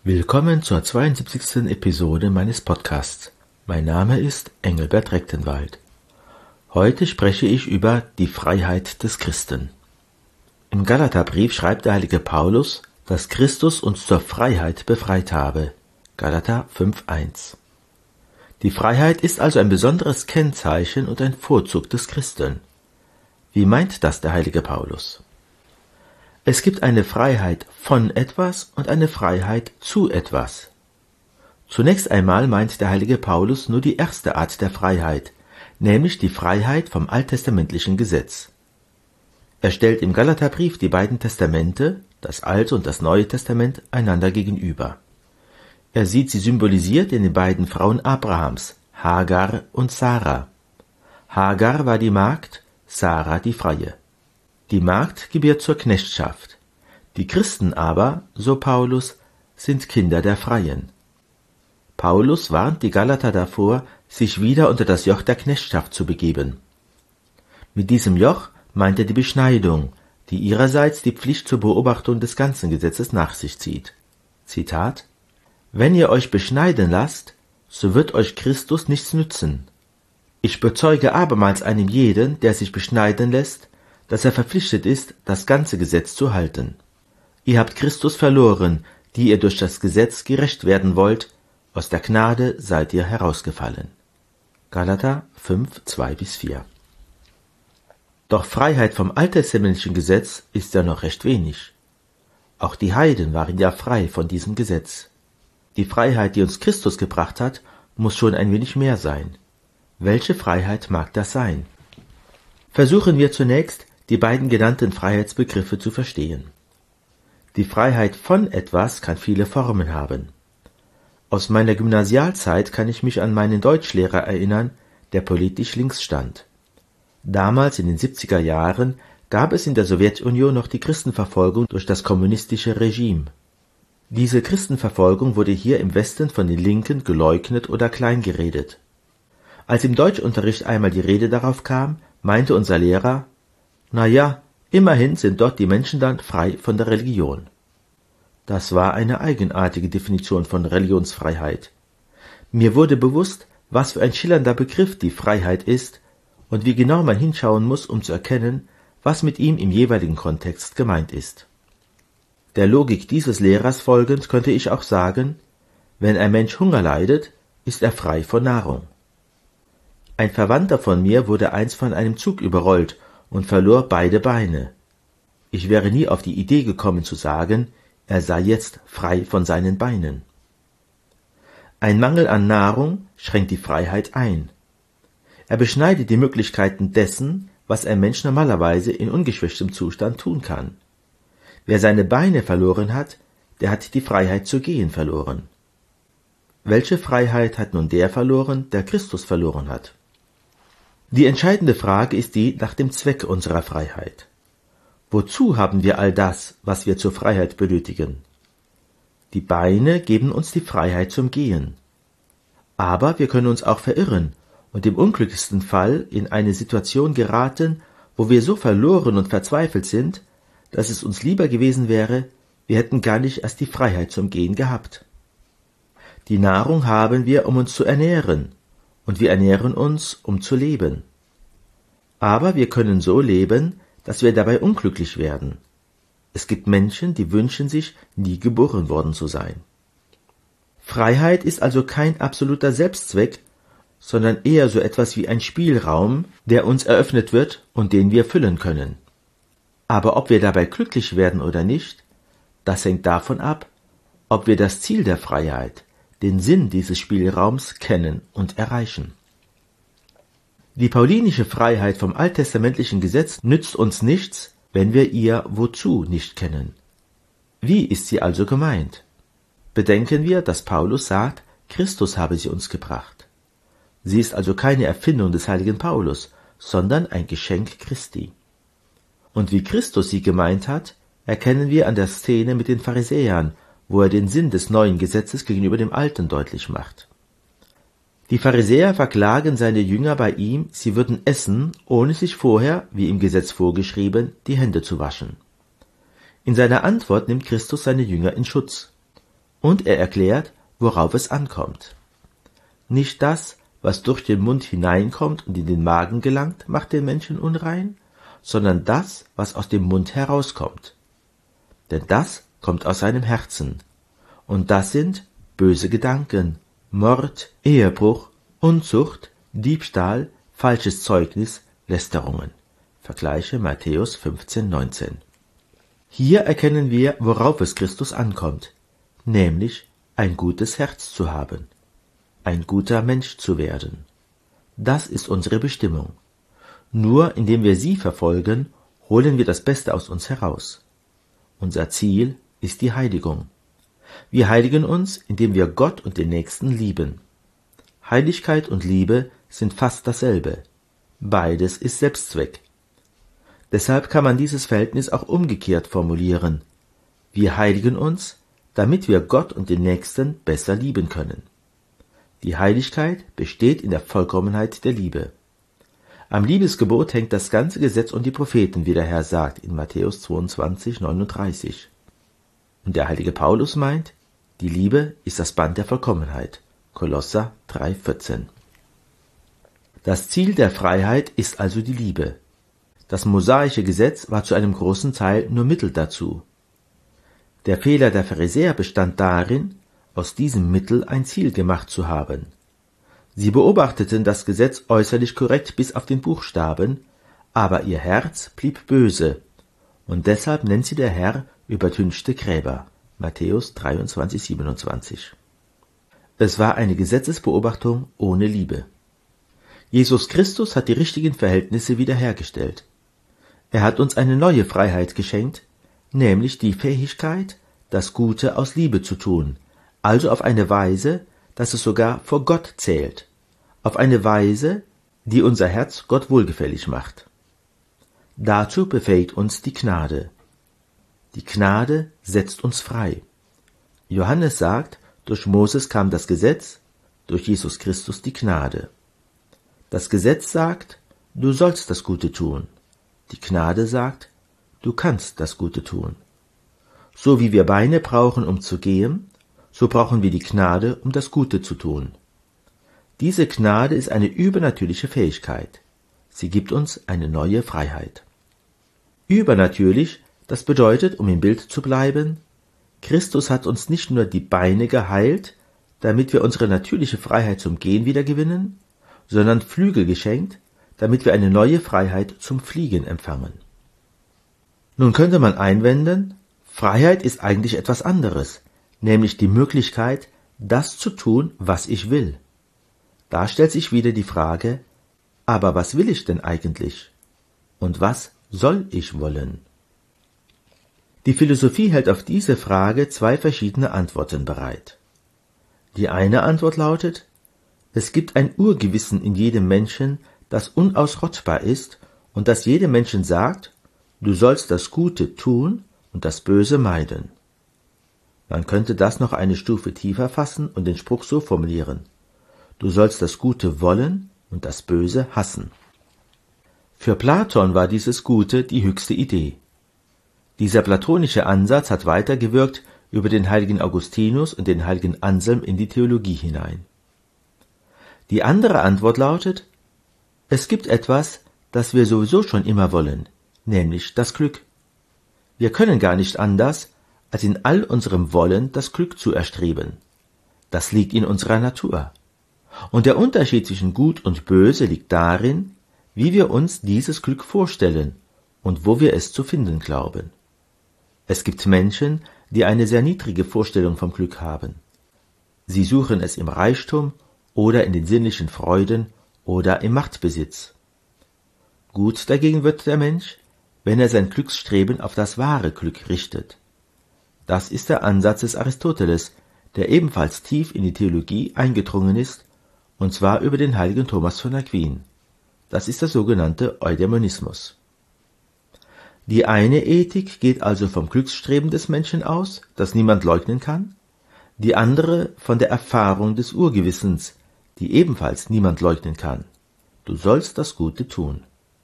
Willkommen zur 72. Episode meines Podcasts. Mein Name ist Engelbert Rechtenwald. Heute spreche ich über die Freiheit des Christen. Im Galaterbrief schreibt der heilige Paulus, dass Christus uns zur Freiheit befreit habe. Galater 5,1. Die Freiheit ist also ein besonderes Kennzeichen und ein Vorzug des Christen. Wie meint das der heilige Paulus? Es gibt eine Freiheit von etwas und eine Freiheit zu etwas. Zunächst einmal meint der heilige Paulus nur die erste Art der Freiheit, nämlich die Freiheit vom alttestamentlichen Gesetz. Er stellt im Galaterbrief die beiden Testamente, das Alte und das Neue Testament, einander gegenüber. Er sieht sie symbolisiert in den beiden Frauen Abrahams, Hagar und Sarah. Hagar war die Magd, Sarah die Freie. Die Magd gebiert zur Knechtschaft. Die Christen aber, so Paulus, sind Kinder der Freien. Paulus warnt die Galater davor, sich wieder unter das Joch der Knechtschaft zu begeben. Mit diesem Joch meint er die Beschneidung, die ihrerseits die Pflicht zur Beobachtung des ganzen Gesetzes nach sich zieht. Zitat: Wenn ihr euch beschneiden lasst, so wird euch Christus nichts nützen. Ich bezeuge abermals einem jeden, der sich beschneiden lässt, dass er verpflichtet ist, das ganze Gesetz zu halten. Ihr habt Christus verloren, die ihr durch das Gesetz gerecht werden wollt, aus der Gnade seid ihr herausgefallen. Galater 5, 2-4. Doch Freiheit vom alttestamentlichen Gesetz ist ja noch recht wenig. Auch die Heiden waren ja frei von diesem Gesetz. Die Freiheit, die uns Christus gebracht hat, muss schon ein wenig mehr sein. Welche Freiheit mag das sein? Versuchen wir zunächst, die beiden genannten Freiheitsbegriffe zu verstehen. Die Freiheit von etwas kann viele Formen haben. Aus meiner Gymnasialzeit kann ich mich an meinen Deutschlehrer erinnern, der politisch links stand. Damals in den 70er Jahren gab es in der Sowjetunion noch die Christenverfolgung durch das kommunistische Regime. Diese Christenverfolgung wurde hier im Westen von den Linken geleugnet oder kleingeredet. Als im Deutschunterricht einmal die Rede darauf kam, meinte unser Lehrer: Na ja, immerhin sind dort die Menschen dann frei von der Religion. Das war eine eigenartige Definition von Religionsfreiheit. Mir wurde bewusst, was für ein schillernder Begriff die Freiheit ist und wie genau man hinschauen muss, um zu erkennen, was mit ihm im jeweiligen Kontext gemeint ist. Der Logik dieses Lehrers folgend könnte ich auch sagen, wenn ein Mensch Hunger leidet, ist er frei von Nahrung. Ein Verwandter von mir wurde einst von einem Zug überrollt und verlor beide Beine. Ich wäre nie auf die Idee gekommen zu sagen, er sei jetzt frei von seinen Beinen. Ein Mangel an Nahrung schränkt die Freiheit ein. Er beschneidet die Möglichkeiten dessen, was ein Mensch normalerweise in ungeschwächtem Zustand tun kann. Wer seine Beine verloren hat, der hat die Freiheit zu gehen verloren. Welche Freiheit hat nun der verloren, der Christus verloren hat? Die entscheidende Frage ist die nach dem Zweck unserer Freiheit. Wozu haben wir all das, was wir zur Freiheit benötigen? Die Beine geben uns die Freiheit zum Gehen. Aber wir können uns auch verirren und im unglücklichsten Fall in eine Situation geraten, wo wir so verloren und verzweifelt sind, dass es uns lieber gewesen wäre, wir hätten gar nicht erst die Freiheit zum Gehen gehabt. Die Nahrung haben wir, um uns zu ernähren, und wir ernähren uns, um zu leben. Aber wir können so leben, dass wir dabei unglücklich werden. Es gibt Menschen, die wünschen sich, nie geboren worden zu sein. Freiheit ist also kein absoluter Selbstzweck, sondern eher so etwas wie ein Spielraum, der uns eröffnet wird und den wir füllen können. Aber ob wir dabei glücklich werden oder nicht, das hängt davon ab, ob wir das Ziel der Freiheit, den Sinn dieses Spielraums kennen und erreichen. Die paulinische Freiheit vom alttestamentlichen Gesetz nützt uns nichts, wenn wir ihr Wozu nicht kennen. Wie ist sie also gemeint? Bedenken wir, dass Paulus sagt, Christus habe sie uns gebracht. Sie ist also keine Erfindung des heiligen Paulus, sondern ein Geschenk Christi. Und wie Christus sie gemeint hat, erkennen wir an der Szene mit den Pharisäern, wo er den Sinn des neuen Gesetzes gegenüber dem alten deutlich macht. Die Pharisäer verklagen seine Jünger bei ihm, sie würden essen, ohne sich vorher, wie im Gesetz vorgeschrieben, die Hände zu waschen. In seiner Antwort nimmt Christus seine Jünger in Schutz. Und er erklärt, worauf es ankommt. Nicht das, was durch den Mund hineinkommt und in den Magen gelangt, macht den Menschen unrein, sondern das, was aus dem Mund herauskommt. Denn das kommt aus seinem Herzen. Und das sind böse Gedanken, Mord, Ehebruch, Unzucht, Diebstahl, falsches Zeugnis, Lästerungen. Vergleiche Matthäus 15,19. Hier erkennen wir, worauf es Christus ankommt, nämlich ein gutes Herz zu haben, ein guter Mensch zu werden. Das ist unsere Bestimmung. Nur indem wir sie verfolgen, holen wir das Beste aus uns heraus. Unser Ziel ist die Heiligung. Wir heiligen uns, indem wir Gott und den Nächsten lieben. Heiligkeit und Liebe sind fast dasselbe. Beides ist Selbstzweck. Deshalb kann man dieses Verhältnis auch umgekehrt formulieren. Wir heiligen uns, damit wir Gott und den Nächsten besser lieben können. Die Heiligkeit besteht in der Vollkommenheit der Liebe. Am Liebesgebot hängt das ganze Gesetz und die Propheten, wie der Herr sagt in Matthäus 22,39. Und der heilige Paulus meint, die Liebe ist das Band der Vollkommenheit. Kolosser 3,14. Das Ziel der Freiheit ist also die Liebe. Das mosaische Gesetz war zu einem großen Teil nur Mittel dazu. Der Fehler der Pharisäer bestand darin, aus diesem Mittel ein Ziel gemacht zu haben. Sie beobachteten das Gesetz äußerlich korrekt bis auf den Buchstaben, aber ihr Herz blieb böse, und deshalb nennt sie der Herr übertünchte Gräber. Matthäus 23,27. Es war eine Gesetzesbeobachtung ohne Liebe. Jesus Christus hat die richtigen Verhältnisse wiederhergestellt. Er hat uns eine neue Freiheit geschenkt, nämlich die Fähigkeit, das Gute aus Liebe zu tun, also auf eine Weise, dass es sogar vor Gott zählt, auf eine Weise, die unser Herz Gott wohlgefällig macht. Dazu befähigt uns die Gnade. Die Gnade setzt uns frei. Johannes sagt, durch Moses kam das Gesetz, durch Jesus Christus die Gnade. Das Gesetz sagt, du sollst das Gute tun. Die Gnade sagt, du kannst das Gute tun. So wie wir Beine brauchen, um zu gehen, so brauchen wir die Gnade, um das Gute zu tun. Diese Gnade ist eine übernatürliche Fähigkeit. Sie gibt uns eine neue Freiheit. Übernatürlich, das bedeutet, um im Bild zu bleiben, Christus hat uns nicht nur die Beine geheilt, damit wir unsere natürliche Freiheit zum Gehen wiedergewinnen, sondern Flügel geschenkt, damit wir eine neue Freiheit zum Fliegen empfangen. Nun könnte man einwenden, Freiheit ist eigentlich etwas anderes, nämlich die Möglichkeit, das zu tun, was ich will. Da stellt sich wieder die Frage, aber was will ich denn eigentlich? Und was soll ich wollen? Die Philosophie hält auf diese Frage zwei verschiedene Antworten bereit. Die eine Antwort lautet, es gibt ein Urgewissen in jedem Menschen, das unausrottbar ist und das jedem Menschen sagt, du sollst das Gute tun und das Böse meiden. Man könnte das noch eine Stufe tiefer fassen und den Spruch so formulieren, du sollst das Gute wollen und das Böse hassen. Für Platon war dieses Gute die höchste Idee. Dieser platonische Ansatz hat weitergewirkt über den heiligen Augustinus und den heiligen Anselm in die Theologie hinein. Die andere Antwort lautet, es gibt etwas, das wir sowieso schon immer wollen, nämlich das Glück. Wir können gar nicht anders, als in all unserem Wollen das Glück zu erstreben. Das liegt in unserer Natur. Und der Unterschied zwischen Gut und Böse liegt darin, wie wir uns dieses Glück vorstellen und wo wir es zu finden glauben. Es gibt Menschen, die eine sehr niedrige Vorstellung vom Glück haben. Sie suchen es im Reichtum oder in den sinnlichen Freuden oder im Machtbesitz. Gut dagegen wird der Mensch, wenn er sein Glücksstreben auf das wahre Glück richtet. Das ist der Ansatz des Aristoteles, der ebenfalls tief in die Theologie eingedrungen ist, und zwar über den heiligen Thomas von Aquin. Das ist der sogenannte Eudaimonismus. Die eine Ethik geht also vom Glücksstreben des Menschen aus, das niemand leugnen kann, die andere von der Erfahrung des Urgewissens, die ebenfalls niemand leugnen kann. Du sollst das Gute tun.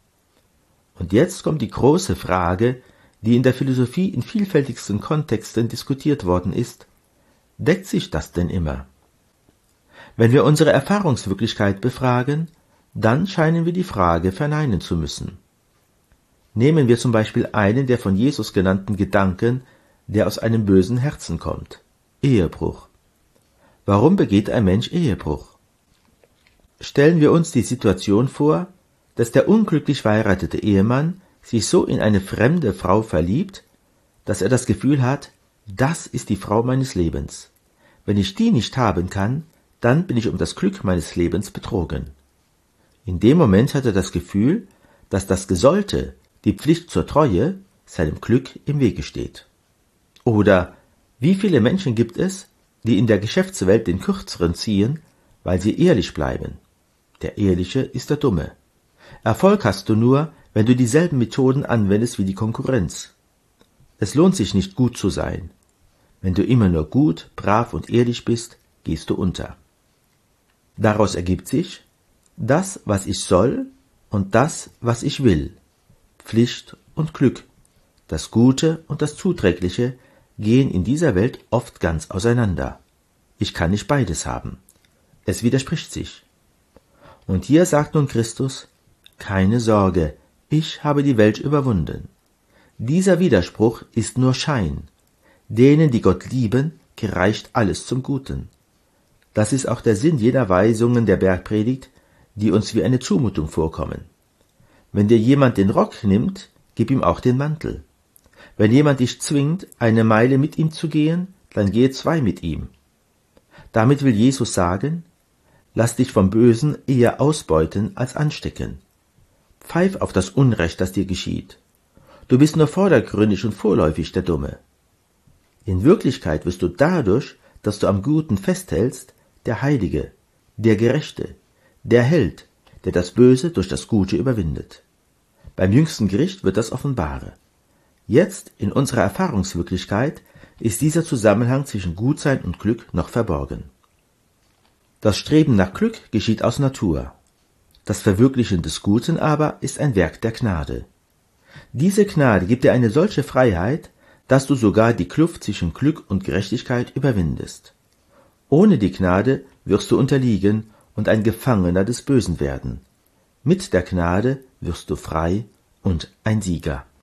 Und jetzt kommt die große Frage, die in der Philosophie in vielfältigsten Kontexten diskutiert worden ist. Deckt sich das denn immer? Wenn wir unsere Erfahrungswirklichkeit befragen, dann scheinen wir die Frage verneinen zu müssen. Nehmen wir zum Beispiel einen der von Jesus genannten Gedanken, der aus einem bösen Herzen kommt: Ehebruch. Warum begeht ein Mensch Ehebruch? Stellen wir uns die Situation vor, dass der unglücklich verheiratete Ehemann sich so in eine fremde Frau verliebt, dass er das Gefühl hat, das ist die Frau meines Lebens. Wenn ich die nicht haben kann, dann bin ich um das Glück meines Lebens betrogen. In dem Moment hat er das Gefühl, dass das Gesollte, die Pflicht zur Treue, seinem Glück im Wege steht. Oder wie viele Menschen gibt es, die in der Geschäftswelt den Kürzeren ziehen, weil sie ehrlich bleiben? Der Ehrliche ist der Dumme. Erfolg hast du nur, wenn du dieselben Methoden anwendest wie die Konkurrenz. Es lohnt sich nicht, gut zu sein. Wenn du immer nur gut, brav und ehrlich bist, gehst du unter. Daraus ergibt sich: das, was ich soll, und das, was ich will. Pflicht und Glück, das Gute und das Zuträgliche, gehen in dieser Welt oft ganz auseinander. Ich kann nicht beides haben. Es widerspricht sich. Und hier sagt nun Christus: keine Sorge, ich habe die Welt überwunden. Dieser Widerspruch ist nur Schein. Denen, die Gott lieben, gereicht alles zum Guten. Das ist auch der Sinn jener Weisungen der Bergpredigt, die uns wie eine Zumutung vorkommen. Wenn dir jemand den Rock nimmt, gib ihm auch den Mantel. Wenn jemand dich zwingt, eine Meile mit ihm zu gehen, dann gehe 2 mit ihm. Damit will Jesus sagen: lass dich vom Bösen eher ausbeuten als anstecken. Pfeif auf das Unrecht, das dir geschieht. Du bist nur vordergründig und vorläufig der Dumme. In Wirklichkeit wirst du dadurch, dass du am Guten festhältst, der Heilige, der Gerechte, der Held, der das Böse durch das Gute überwindet. Beim jüngsten Gericht wird das offenbare. Jetzt, in unserer Erfahrungswirklichkeit, ist dieser Zusammenhang zwischen Gutsein und Glück noch verborgen. Das Streben nach Glück geschieht aus Natur. Das Verwirklichen des Guten aber ist ein Werk der Gnade. Diese Gnade gibt dir eine solche Freiheit, dass du sogar die Kluft zwischen Glück und Gerechtigkeit überwindest. Ohne die Gnade wirst du unterliegen und ein Gefangener des Bösen werden. Mit der Gnade wirst du frei und ein Sieger.